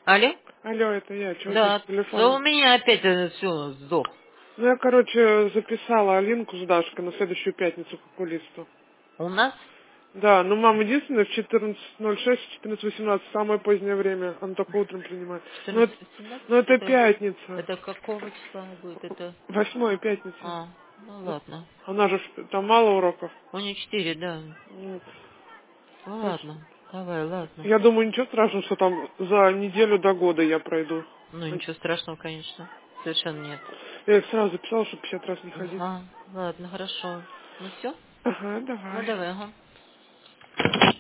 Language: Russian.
Алло? Алло, это я, что здесь Да, то у телефон? меня опять все сдох. Ну, я, короче, записала Алинку с Дашкой на следующую пятницу к окулисту. У нас Да, ну мама единственная в 14:06, 14:18, самое позднее время. Она только утром принимает. Ну, это, 14-18, ну, это это, пятница. это какого числа будет? Это... 8 пятница. А, ну ладно. Она же, там мало уроков. У нее 4, да. Ну, Ну так ладно, что, давай, ладно. я думаю, ничего страшного, что там за неделю до года я пройду. Ну ничего страшного, конечно. Совершенно нет. Я их сразу записала, чтобы 50 раз не ходить. Ага, ладно, хорошо. Ну все? Ага, Ну давай. давай, ага.